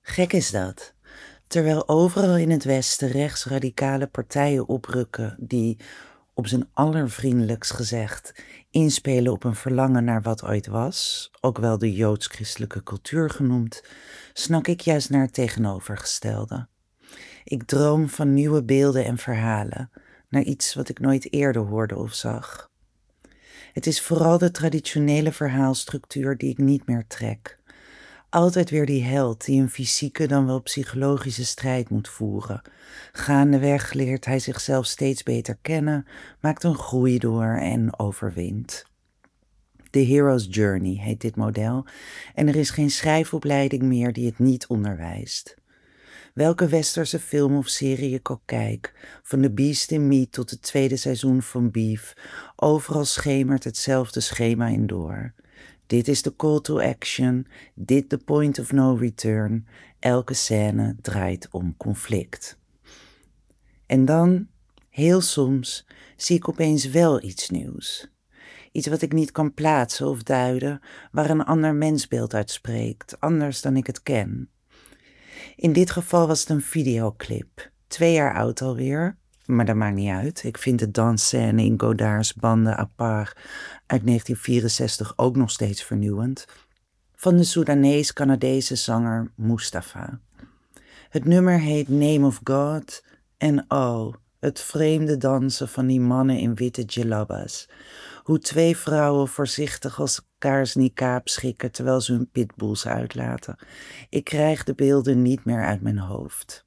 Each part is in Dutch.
Gek is dat. Terwijl overal in het Westen rechtsradicale partijen oprukken die, op zijn allervriendelijkst gezegd, inspelen op een verlangen naar wat ooit was, ook wel de joods-christelijke cultuur genoemd, snak ik juist naar het tegenovergestelde. Ik droom van nieuwe beelden en verhalen, naar iets wat ik nooit eerder hoorde of zag. Het is vooral de traditionele verhaalstructuur die ik niet meer trek. Altijd weer die held die een fysieke dan wel psychologische strijd moet voeren. Gaandeweg leert hij zichzelf steeds beter kennen, maakt een groei door en overwint. The Hero's Journey heet dit model en er is geen schrijfopleiding meer die het niet onderwijst. Welke westerse film of serie ik ook kijk, van The Beast in Me tot het tweede seizoen van Beef, overal schemert hetzelfde schema in door. Dit is de call to action, dit de point of no return. Elke scène draait om conflict. En dan, heel soms, zie ik opeens wel iets nieuws. Iets wat ik niet kan plaatsen of duiden, waar een ander mensbeeld uit spreekt, anders dan ik het ken. In dit geval was het een videoclip, 2 jaar oud alweer, maar dat maakt niet uit. Ik vind de dansscène in Godard's Bande à part uit 1964 ook nog steeds vernieuwend, van de Soedanees-Canadese zanger Mustafa. Het nummer heet Name of God en oh, het vreemde dansen van die mannen in witte djellabas. Hoe 2 vrouwen voorzichtig als elkaars niqab schikken terwijl ze hun pitbulls uitlaten. Ik krijg de beelden niet meer uit mijn hoofd.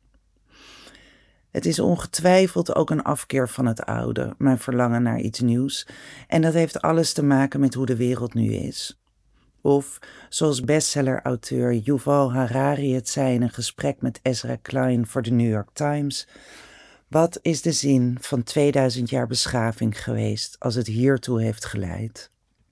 Het is ongetwijfeld ook een afkeer van het oude, mijn verlangen naar iets nieuws. En dat heeft alles te maken met hoe de wereld nu is. Of, zoals bestseller-auteur Yuval Harari het zei in een gesprek met Ezra Klein voor de New York Times: wat is de zin van 2000 jaar beschaving geweest als het hiertoe heeft geleid?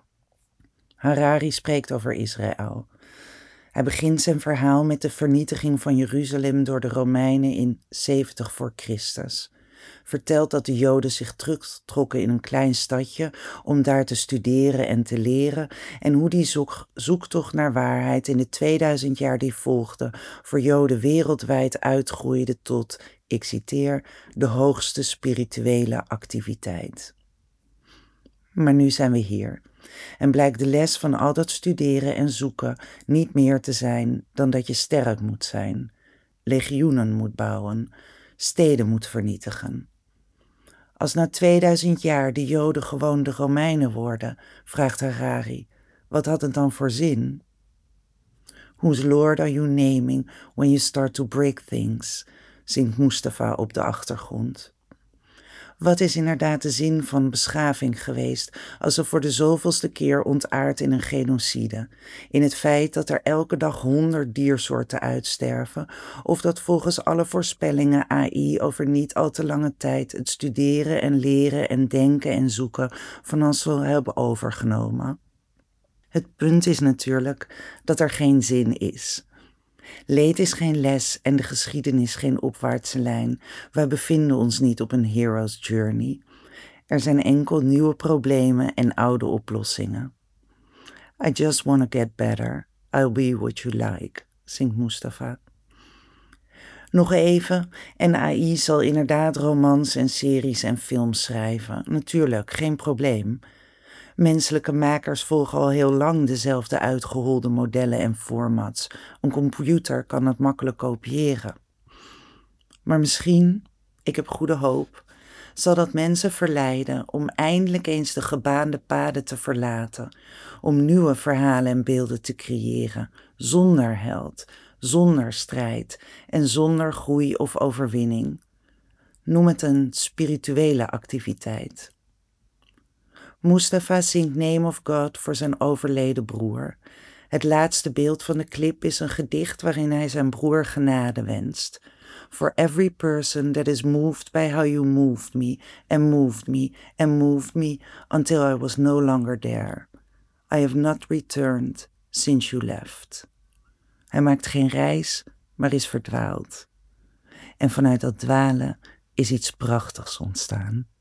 Harari spreekt over Israël. Hij begint zijn verhaal met de vernietiging van Jeruzalem door de Romeinen in 70 voor Christus. Vertelt dat de Joden zich terugtrokken in een klein stadje om daar te studeren en te leren en hoe die zoektocht naar waarheid in de 2000 jaar die volgden voor Joden wereldwijd uitgroeide tot, ik citeer, de hoogste spirituele activiteit. Maar nu zijn we hier. En blijkt de les van al dat studeren en zoeken niet meer te zijn dan dat je sterk moet zijn, legioenen moet bouwen, steden moet vernietigen. Als na 2000 jaar de Joden gewoon de Romeinen worden, vraagt Harari, wat had het dan voor zin? Whose Lord are you naming when you start to break things? Zingt Mustafa op de achtergrond. Wat is inderdaad de zin van beschaving geweest als ze voor de zoveelste keer ontaardt in een genocide? In het feit dat er elke dag 100 diersoorten uitsterven, of dat volgens alle voorspellingen AI over niet al te lange tijd het studeren en leren en denken en zoeken van ons zal hebben overgenomen? Het punt is natuurlijk dat er geen zin is. Leed is geen les en de geschiedenis geen opwaartse lijn. Wij bevinden ons niet op een hero's journey. Er zijn enkel nieuwe problemen en oude oplossingen. I just wanna get better. I'll be what you like, zingt Mustafa. Nog even, en AI zal inderdaad romans en series en films schrijven. Natuurlijk, geen probleem. Menselijke makers volgen al heel lang dezelfde uitgeholde modellen en formats. Een computer kan het makkelijk kopiëren. Maar misschien, ik heb goede hoop, zal dat mensen verleiden om eindelijk eens de gebaande paden te verlaten, om nieuwe verhalen en beelden te creëren, zonder held, zonder strijd en zonder groei of overwinning. Noem het een spirituele activiteit. Mustafa zingt Name of God voor zijn overleden broer. Het laatste beeld van de clip is een gedicht waarin hij zijn broer genade wenst. For every person that is moved by how you moved me, and moved me, and moved me, until I was no longer there. I have not returned since you left. Hij maakt geen reis, maar is verdwaald. En vanuit dat dwalen is iets prachtigs ontstaan.